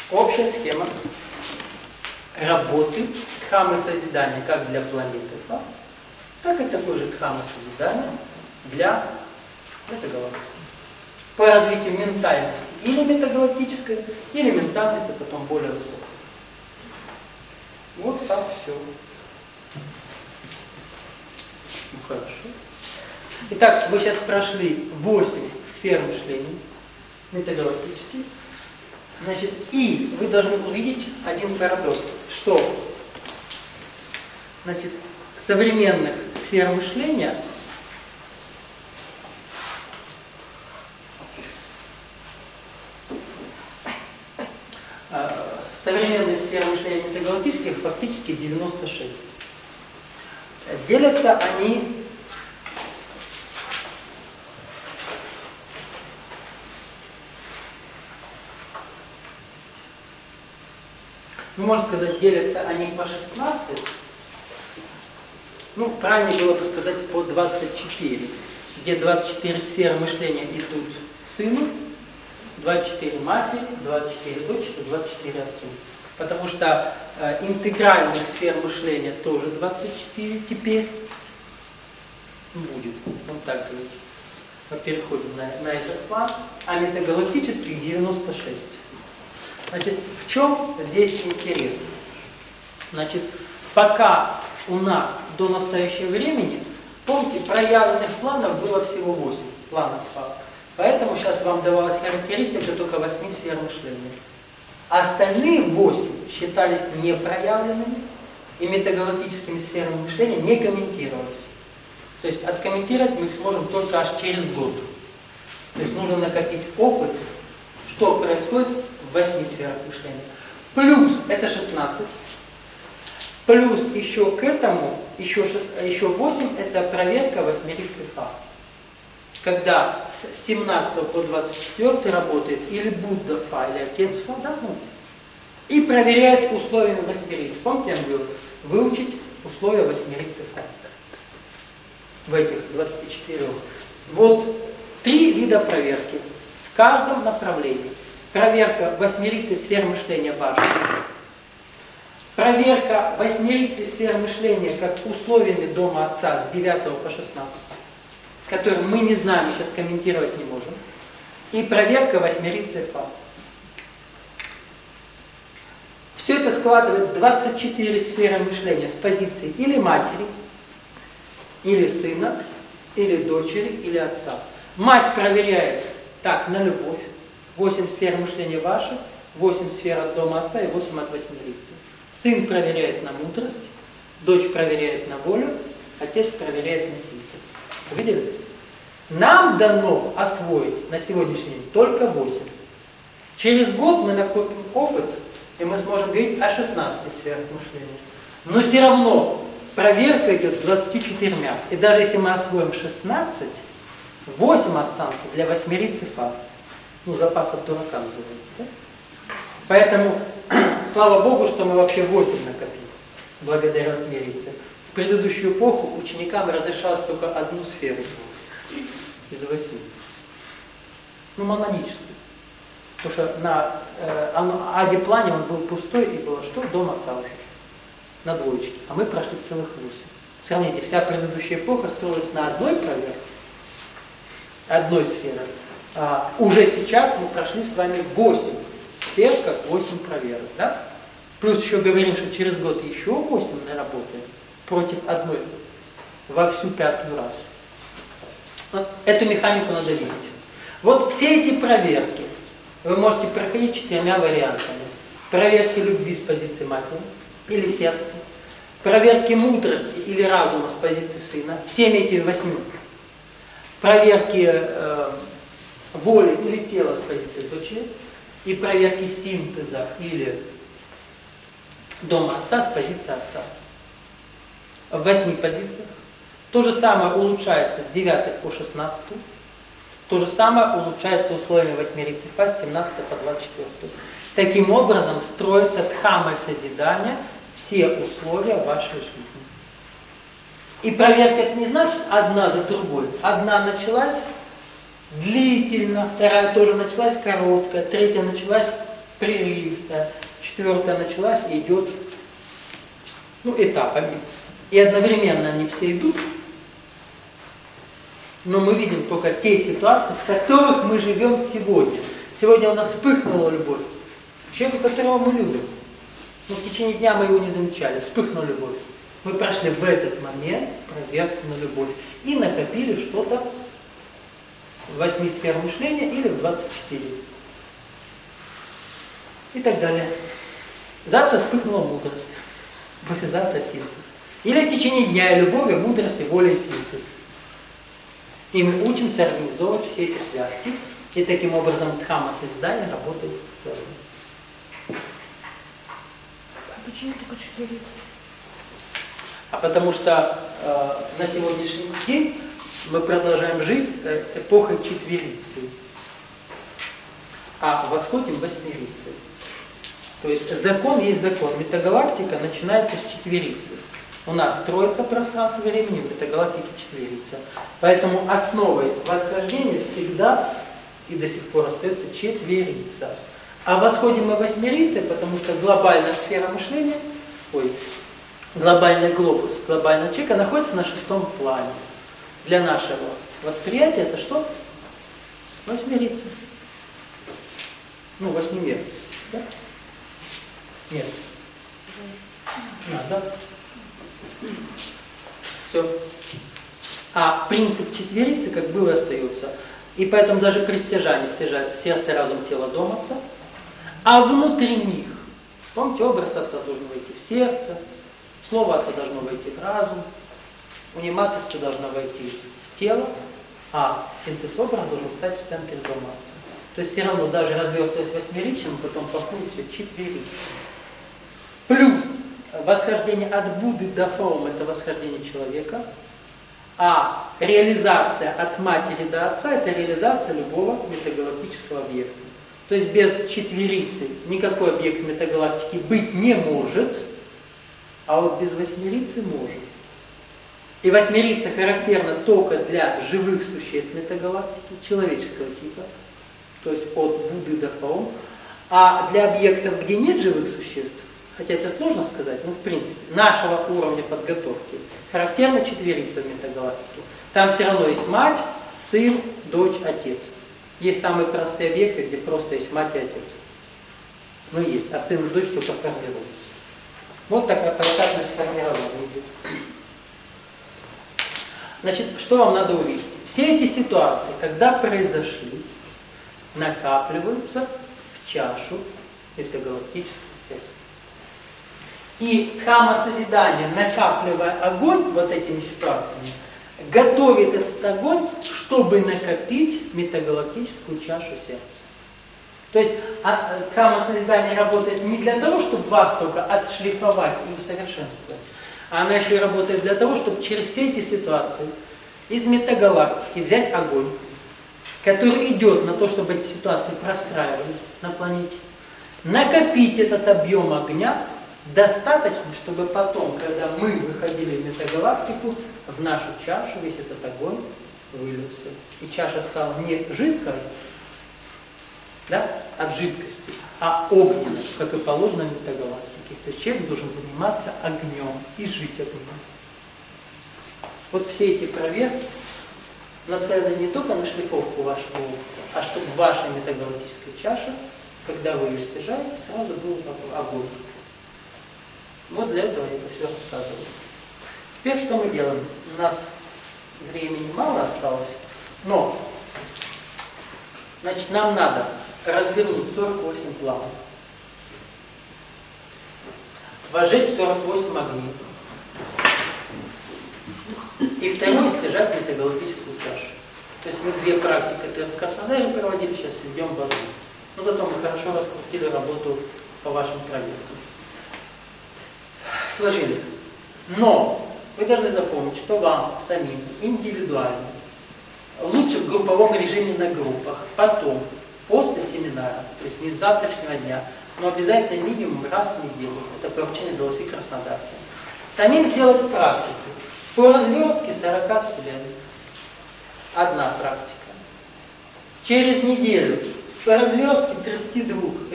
общая схема работы дхаммы созидания как для планеты Фа, так и такой же дхаммы созидания для метагалактики. По развитию ментальности или метагалактической, или ментальности потом более высокой. Вот так все. Ну хорошо. Итак, вы сейчас прошли 8 сфер мышления метагалактических. Значит, и вы должны увидеть один парадокс, что значит, современных сфер мышления метагалактических фактически 96. Делятся они можно сказать, делятся они по 16, правильно было бы сказать по 24, где 24 сферы мышления идут сыну, 24 матери, 24 дочери, 24 отцу. Потому что интегральных сфер мышления тоже 24 теперь будет. Вот так говорить. Мы переходим на этот план, а метагалактических 96. Значит, в чем здесь интерес? Значит, пока у нас до настоящего времени, помните, проявленных планов было всего 8 планов. Поэтому сейчас вам давалась характеристика только 8 сфер мышления. А остальные 8 считались непроявленными и метагалактическими сферами мышления не комментировались. То есть откомментировать мы их сможем только аж через год. То есть нужно накопить опыт, что происходит в 8 сферах мышления. Плюс это 16. Плюс еще к этому, еще 8 это проверка восьмерицы Фа. Когда с 17 по 24 работает или Будда Фа, или Отец Фа, да, и проверяет условия восьмерицы. Помните, я говорил, выучить условия восьмерицы Фа. В этих 24. Вот 3 вида проверки. В каждом направлении. Проверка восьмерицы сфер мышления вашей. Проверка восьмерицы сфер мышления как условиями дома Отца с 9 по 16. Которые мы не знаем, сейчас комментировать не можем. И проверка восьмерицы Фа. Все это складывает 24 сферы мышления с позиции или матери, или сына, или дочери, или отца. Мать проверяет так на любовь. 8 сфер мышления ваших, 8 сфер от дома Отца и 8 от восьмерицы. Сын проверяет на мудрость, дочь проверяет на волю, отец проверяет на синтез. Видели? Нам дано освоить на сегодняшний день только 8. Через год мы накопим опыт, и мы сможем говорить о 16 сферах мышления. Но все равно проверка идет 24. И даже если мы освоим 16, 8 останутся для восьмерицы Фа. Запас от дурака называется. Да? Поэтому, слава Богу, что мы вообще 8 накопили, благодаря восьмерице. В предыдущую эпоху ученикам разрешалось только одну сферу из 8. Мононическую. Потому что на Ади-плане он был пустой, и было что? Дом Отца уже. На двоечке. А мы прошли целых 8. Сравните, вся предыдущая эпоха строилась на одной проверке, одной сферы. Уже сейчас мы прошли с вами 8 сфер, как 8 проверок. Да? Плюс еще говорим, что через год еще 8 наработаем против одной во всю 5-й раз. Вот эту механику надо видеть. Вот все эти проверки вы можете проходить 4 вариантами. Проверки любви с позиции матери или сердца. Проверки мудрости или разума с позиции сына. Всеми этими 8. Проверки воли или тела с позиции дочери. И проверки синтеза или дома Отца с позиции Отца. В 8 позициях. То же самое улучшается с 9 по 16. То же самое улучшается условиями восьмерицы Фа с 17 по 24. Таким образом строится дхаммой созидания все условия вашей жизни. И проверка это не значит одна за другой. Одна началась длительно, вторая тоже началась короткая, третья началась прерывисто. 6-я, 4-я началась и идет этапами. И одновременно они все идут, но мы видим только те ситуации, в которых мы живем сегодня. Сегодня у нас вспыхнула любовь к человеку, которого мы любим. Но в течение дня мы его не замечали, вспыхнула любовь. Мы прошли в этот момент проверку на любовь и накопили что-то в 8 сферах мышления или в 24. И так далее. Завтра вспыхнула мудрость, послезавтра синтез. Или в течение дня и любовь, и мудрость, и воля, и синтез. И мы учимся организовывать все эти связки, и таким образом дхамма созидания работает в целом. А почему только 4 лица? А потому что на сегодняшний день мы продолжаем жить эпохой четверицы, а восходим восьмерицы. То есть закон есть закон. Метагалактика начинается с четверицы. У нас троица пространства времени, в метагалактике четверица. Поэтому основой восхождения всегда и до сих пор остается четверица. А восходим мы восьмерицей, потому что глобальная сфера мышления, глобальный глобус, глобального человека находится на 6-м плане. Для нашего восприятия это что? Восьмерица. Восьмимер. Да? Нет. Да? Все. А принцип четверицы как был и остается. И поэтому даже при стяжании стяжается сердце, разум, тело, дом отца. А внутри них, помните, образ отца должен войти в сердце, слово отца должно войти в разум, унимательство должно войти в тело, а синтез образа должен стать в центре дома отца. То есть все равно даже развертываясь восьмеричием, потом походит все четверичием. Плюс восхождение от Будды до Фрома – это восхождение человека, а реализация от матери до отца – это реализация любого метагалактического объекта. То есть без четверицы никакой объект метагалактики быть не может, а вот без восьмерицы может. И восьмерица характерна только для живых существ метагалактики, человеческого типа, то есть от Будды до Фрома, а для объектов, где нет живых существ, хотя это сложно сказать, но в принципе, нашего уровня подготовки, характерна четверица в метагалактике. Там все равно есть мать, сын, дочь, отец. Есть самые простые объекты, где просто есть мать и отец. Есть, а сын и дочь только формируются. Вот такая поэтапность формирования идет. Значит, что вам надо увидеть? Все эти ситуации, когда произошли, накапливаются в чашу метагалактического сердца. И дхамма созидания, накапливая огонь вот этими ситуациями, готовит этот огонь, чтобы накопить метагалактическую чашу сердца. То есть дхамма созидания работает не для того, чтобы вас только отшлифовать и усовершенствовать, а она еще и работает для того, чтобы через все эти ситуации из метагалактики взять огонь, который идет на то, чтобы эти ситуации простраивались на планете, накопить этот объем огня достаточно, чтобы потом, когда мы выходили в метагалактику, в нашу чашу весь этот огонь вылился. И чаша стала не жидкой, от жидкости, а огненной, как и положено в метагалактике. То есть человек должен заниматься огнем и жить огнем. Вот все эти проверки нацелены не только на шлифовку вашего опыта, а чтобы в вашей метагалактической чаше, когда вы ее стяжаете, сразу был огонь. Вот для этого я это все рассказываю. Теперь что мы делаем? У нас времени мало осталось, но нам надо развернуть 48 планов, вожечь 48 огней. И второе, стяжать метагалактическую чашу. То есть мы 2 практики это в Краснодаре проводили, сейчас идем в Базу. Зато мы хорошо раскрутили работу по вашим проектам. Сложили. Но вы должны запомнить, что вам самим индивидуально, лучше в групповом режиме на группах, потом, после семинара, то есть не с завтрашнего дня, но обязательно минимум раз в неделю, это поручение дал краснодарцам, самим сделать практику по развертке 40 вселенных. Одна практика. Через неделю по развертке 32